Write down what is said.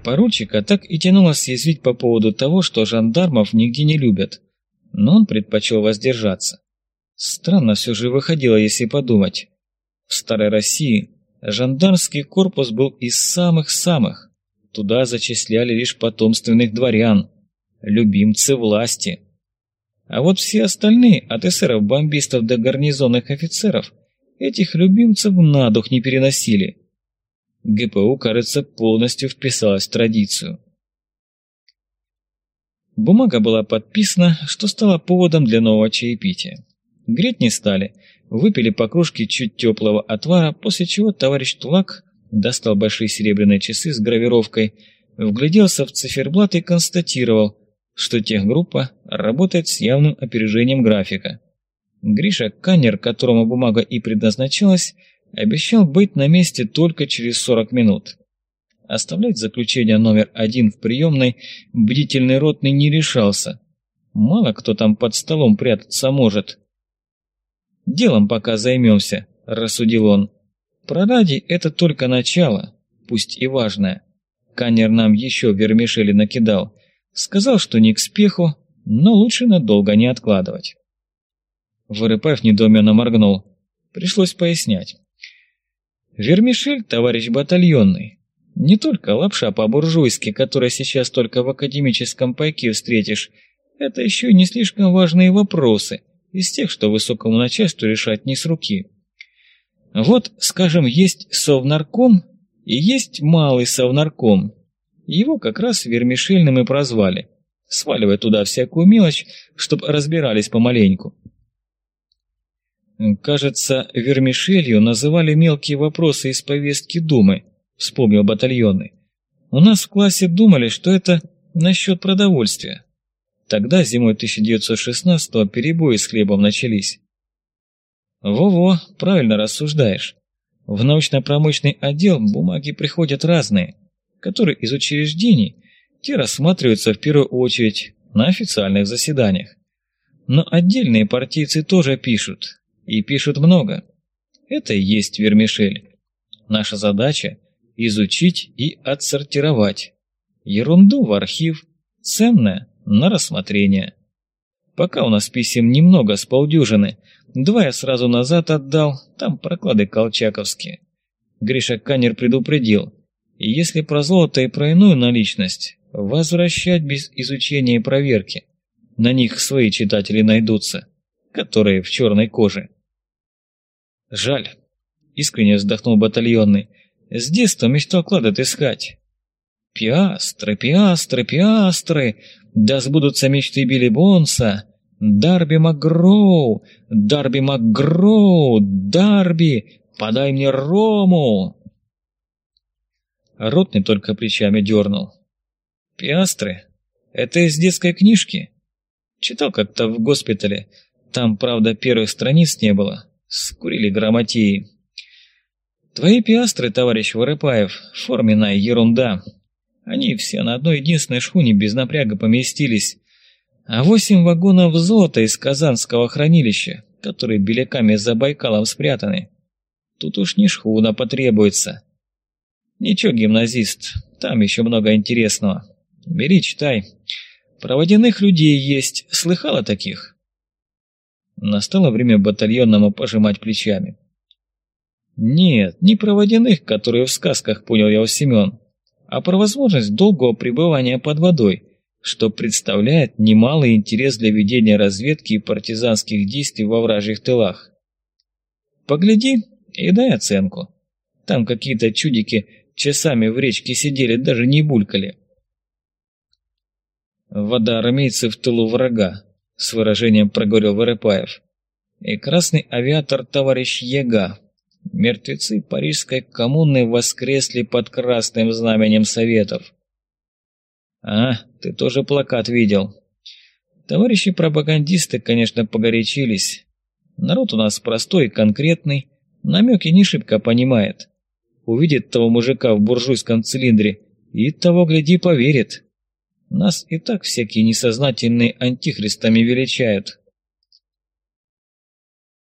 Поручика так и тянуло съязвить по поводу того, что жандармов нигде не любят, но он предпочел воздержаться. Странно все же выходило, если подумать. В Старой России жандармский корпус был из самых-самых. Туда зачисляли лишь потомственных дворян, любимцы власти. А вот все остальные, от эсеров-бомбистов до гарнизонных офицеров, этих любимцев на дух не переносили. ГПУ, кажется, полностью вписалась в традицию. Бумага была подписана, что стало поводом для нового чаепития. Греть не стали, выпили по кружке чуть теплого отвара, после чего товарищ Тулак достал большие серебряные часы с гравировкой, вгляделся в циферблат и констатировал, что техгруппа работает с явным опережением графика. Гриша Каннер, которому бумага и предназначалась, обещал быть на месте только через 40 минут. Оставлять заключение номер 1 в приемной бдительный ротный не решался. Мало кто там под столом прятаться может. «Делом пока займемся», — рассудил он. «Про Ради это только начало, пусть и важное. Каннер нам еще вермишели накидал. Сказал, что не к спеху, но лучше надолго не откладывать». Вырыпаев недоуменно моргнул. Пришлось пояснять. «Вермишель, товарищ батальонный, не только лапша по-буржуйски, которая сейчас только в академическом пайке встретишь, это еще и не слишком важные вопросы, из тех, что высокому начальству решать не с руки. Вот, скажем, есть совнарком и есть малый совнарком. Его как раз вермишельным и прозвали, сваливая туда всякую мелочь, чтоб разбирались помаленьку. «Кажется, вермишелью называли мелкие вопросы из повестки Думы», — вспомнил батальонный. «У нас в классе думали, что это насчет продовольствия. Тогда зимой 1916-го перебои с хлебом начались». «Во-во, правильно рассуждаешь. В научно-промышленный отдел бумаги приходят разные, которые из учреждений, те рассматриваются в первую очередь на официальных заседаниях. Но отдельные партийцы тоже пишут. И пишут много. Это и есть вермишель. Наша задача – изучить и отсортировать. Ерунду в архив, ценное – на рассмотрение. Пока у нас писем немного, с полдюжины. 2 я сразу назад отдал, там проклады колчаковские. Гриша Каннер предупредил, и если про золото и про иную наличность, возвращать без изучения и проверки. На них свои читатели найдутся, которые в черной коже. «Жаль», — искренне вздохнул батальонный, — «с детства мечтал клад отыскать». «Пиастры, пиастры, пиастры, да сбудутся мечты Билли Бонса, Дарби МакГроу, Дарби МакГроу, Дарби, подай мне рому!» Ротный только плечами дернул. «Пиастры? Это из детской книжки? Читал как-то в госпитале, там, правда, первых страниц не было». Скурили грамотеи. Твои пиастры, товарищ Вырыпаев, форменная ерунда. Они все на одной единственной шхуне без напряга поместились. А 8 вагонов золота из Казанского хранилища, которые беляками за Байкалом спрятаны. Тут уж не шхуна потребуется. Ничего, гимназист, там еще много интересного. Бери, читай. Про водяных людей есть. Слыхал о таких? Настало время батальонному пожимать плечами. Нет, не про водяных, которые в сказках, понял я у Семен, а про возможность долгого пребывания под водой, что представляет немалый интерес для ведения разведки и партизанских действий во вражьих тылах. Погляди и дай оценку. Там какие-то чудики часами в речке сидели, даже не булькали. Вода армейцев в тылу врага, с выражением проговорил Вырыпаев. И красный авиатор товарищ Яга. Мертвецы парижской коммуны воскресли под красным знаменем Советов. А, ты тоже плакат видел. Товарищи пропагандисты, конечно, погорячились. Народ у нас простой и конкретный, намеки не шибко понимает. Увидит того мужика в буржуйском цилиндре и того, гляди, поверит. Нас и так всякие несознательные антихристами величают.